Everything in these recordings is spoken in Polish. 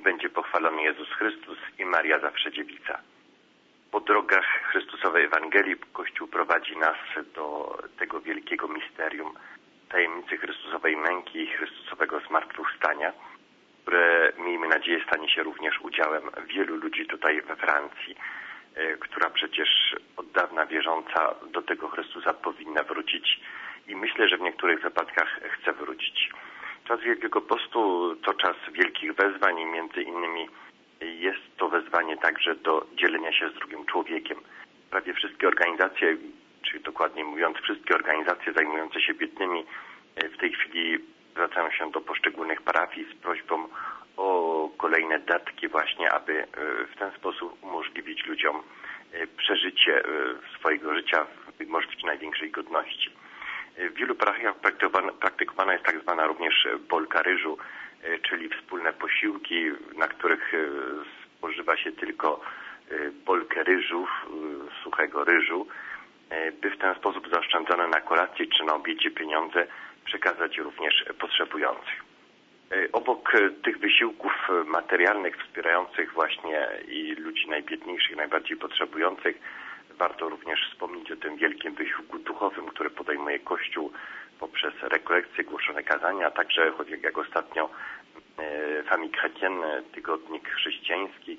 będzie pochwalony Jezus Chrystus i Maria zawsze dziewica. Po drogach Chrystusowej Ewangelii Kościół prowadzi nas do tego wielkiego misterium tajemnicy Chrystusowej męki i Chrystusowego zmartwychwstania, które, miejmy nadzieję, stanie się również udziałem wielu ludzi tutaj we Francji, która przecież od dawna wierząca do tego Chrystusa powinna wrócić i myślę, że w niektórych wypadkach chce wrócić. Czas Wielkiego Postu to czas wielkich wezwań i między innymi jest to wezwanie także do dzielenia się z drugim człowiekiem. Prawie wszystkie organizacje, czy dokładniej mówiąc wszystkie organizacje zajmujące się biednymi w tej chwili zwracają się do poszczególnych parafii z prośbą o kolejne datki właśnie, aby w ten sposób umożliwić ludziom przeżycie swojego życia w możliwie największej godności. W wielu parafiach praktykowana jest tak zwana również bolka ryżu, czyli wspólne posiłki, na których spożywa się tylko bolkę ryżu, suchego ryżu, by w ten sposób zaoszczędzone na kolacji czy na obiedzie pieniądze przekazać również potrzebujących. Obok tych wysiłków materialnych wspierających właśnie i ludzi najbiedniejszych, najbardziej potrzebujących, warto również wspomnieć o tym wielkim wysiłku duchowym, który podejmuje Kościół poprzez rekolekcje, głoszone kazania, a także, choć jak ostatnio Famille Chrétienne, tygodnik chrześcijański,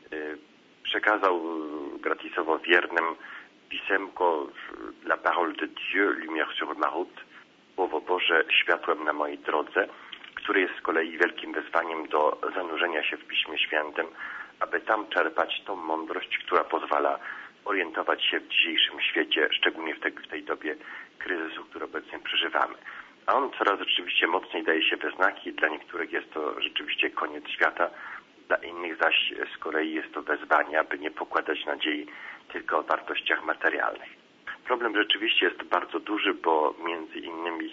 przekazał gratisowo wiernym pisemko La Parole de Dieu, Lumière sur ma route, Słowo Boże, światłem na mojej drodze, który jest z kolei wielkim wezwaniem do zanurzenia się w Piśmie Świętym, aby tam czerpać tą mądrość, która pozwala orientować się w dzisiejszym świecie, szczególnie w tej dobie kryzysu, który obecnie przeżywamy. A on coraz rzeczywiście mocniej daje się we znaki. Dla niektórych jest to rzeczywiście koniec świata, dla innych zaś z kolei jest to wezwanie, aby nie pokładać nadziei tylko o wartościach materialnych. Problem rzeczywiście jest bardzo duży, bo między innymi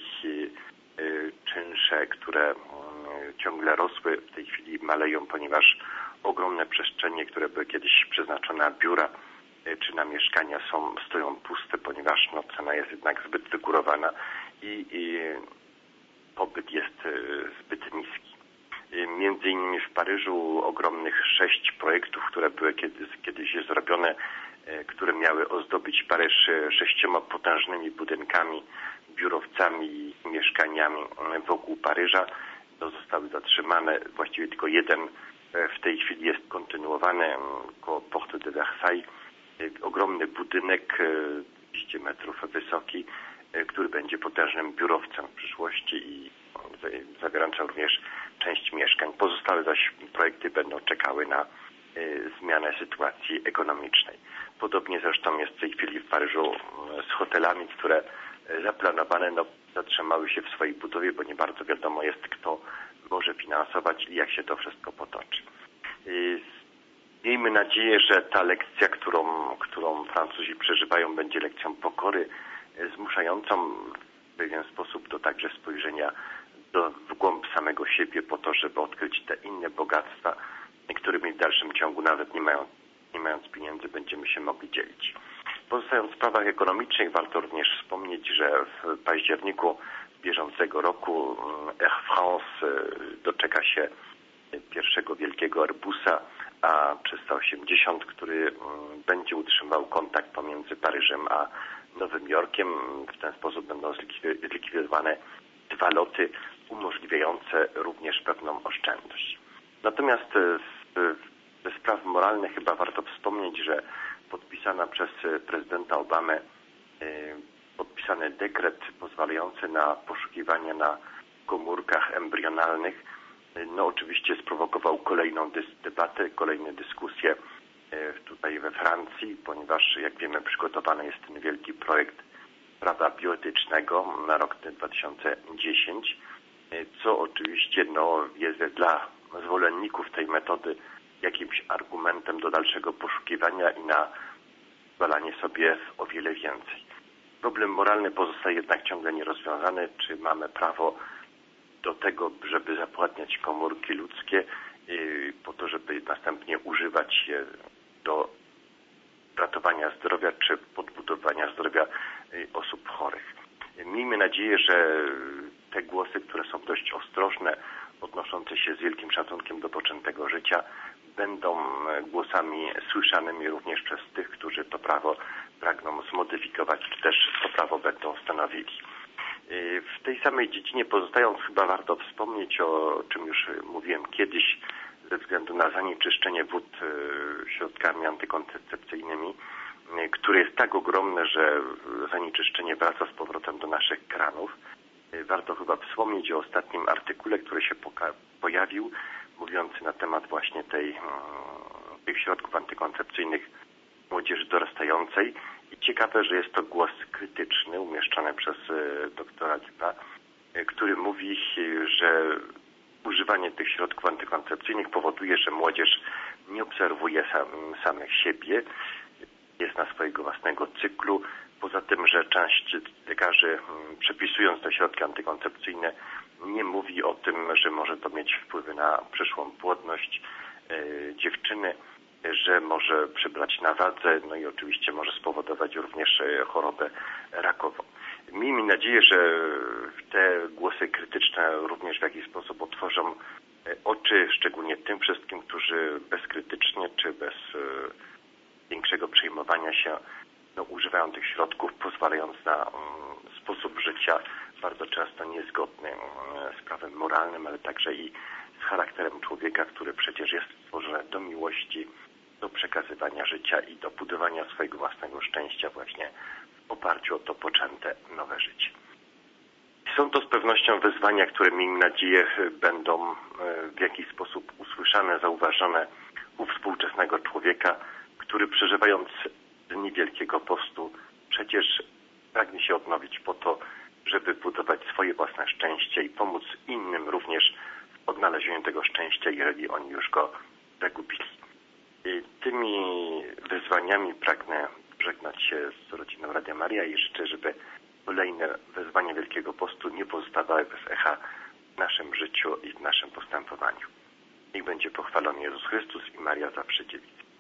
czynsze, które ciągle rosły, w tej chwili maleją, ponieważ ogromne przestrzenie, które były kiedyś przeznaczone na biura czy na mieszkania stoją puste, ponieważ cena jest jednak zbyt wygórowana i popyt jest zbyt niski. Między innymi w Paryżu ogromnych 6 projektów, które były kiedyś zrobione, które miały ozdobić Paryż 6 potężnymi budynkami, biurowcami i mieszkaniami wokół Paryża, zostały zatrzymane. Właściwie tylko jeden w tej chwili jest kontynuowany koło Porte de Versailles. Ogromny budynek, 200 metrów wysoki, który będzie potężnym biurowcem w przyszłości i zawierającym również część mieszkań. Pozostałe zaś projekty będą czekały na zmianę sytuacji ekonomicznej. Podobnie zresztą jest w tej chwili w Paryżu z hotelami, które zaplanowane zatrzymały się w swojej budowie, bo nie bardzo wiadomo jest, kto może finansować i jak się to wszystko potoczy. Miejmy nadzieję, że ta lekcja, którą Francuzi przeżywają, będzie lekcją pokory, zmuszającą w pewien sposób do także spojrzenia w głąb samego siebie po to, żeby odkryć te inne bogactwa, którymi w dalszym ciągu nawet nie mając pieniędzy będziemy się mogli dzielić. Pozostając w sprawach ekonomicznych, warto również wspomnieć, że w październiku bieżącego roku Air France doczeka się pierwszego wielkiego Airbusa A380, który będzie utrzymywał kontakt pomiędzy Paryżem a Nowym Jorkiem. W ten sposób będą zlikwidowane 2 loty umożliwiające również pewną oszczędność. Natomiast ze spraw moralnych chyba warto wspomnieć, że podpisana przez prezydenta Obamę podpisany dekret pozwalający na poszukiwania na komórkach embrionalnych oczywiście sprowokował kolejną debatę, kolejne dyskusje tutaj we Francji, ponieważ jak wiemy przygotowany jest ten wielki projekt prawa bioetycznego na rok 2010, co oczywiście jest dla zwolenników tej metody jakimś argumentem do dalszego poszukiwania i na zwalanie sobie o wiele więcej. Problem moralny pozostaje jednak ciągle nierozwiązany. Czy mamy prawo do tego, żeby zapładniać komórki ludzkie po to, żeby następnie używać je do ratowania zdrowia czy podbudowania zdrowia osób chorych. Miejmy nadzieję, że te głosy, które są dość ostrożne, odnoszące się z wielkim szacunkiem do poczętego życia, życia będą głosami słyszanymi również przez tych, którzy to prawo pragną zmodyfikować, czy też to prawo będą stanowili. W tej samej dziedzinie pozostając, chyba warto wspomnieć, o czym już mówiłem kiedyś, ze względu na zanieczyszczenie wód środkami antykoncepcyjnymi, które jest tak ogromne, że zanieczyszczenie wraca z powrotem do naszych kranów. Warto chyba wspomnieć o ostatnim artykule, który się pojawił, mówiący na temat właśnie tych środków antykoncepcyjnych młodzieży dorastającej. I ciekawe, że jest to głos krytyczny umieszczony przez doktora Lipa, który mówi, że używanie tych środków antykoncepcyjnych powoduje, że młodzież nie obserwuje samych siebie, jest na swojego własnego cyklu. Poza tym, że część lekarzy, przepisując te środki antykoncepcyjne, nie mówi o tym, że może to mieć wpływy na przyszłą płodność dziewczyny, że może przybrać na wadze, no i oczywiście może spowodować również chorobę rakową. Miejmy nadzieję, że te głosy krytyczne również w jakiś sposób otworzą oczy, szczególnie tym wszystkim, którzy bezkrytycznie czy bez większego przejmowania się używają tych środków, pozwalając na sposób życia bardzo często niezgodny z prawem moralnym, ale także i z charakterem człowieka, który przecież jest stworzony do miłości, do przekazywania życia i do budowania swojego własnego szczęścia właśnie w oparciu o to poczęte nowe życie. Są to z pewnością wyzwania, które miejmy nadzieję będą w jakiś sposób usłyszane, zauważone u współczesnego człowieka, który przeżywając dni Wielkiego Postu przecież pragnie się odnowić po to, żeby budować swoje własne szczęście i pomóc innym również w odnalezieniu tego szczęścia, jeżeli oni już go zagubili. I tymi wyzwaniami pragnę żegnać się z rodziną Radia Maria i życzę, żeby kolejne wezwania Wielkiego Postu nie pozostawały bez echa w naszym życiu i w naszym postępowaniu. Niech będzie pochwalony Jezus Chrystus i Maria zawsze dziewica.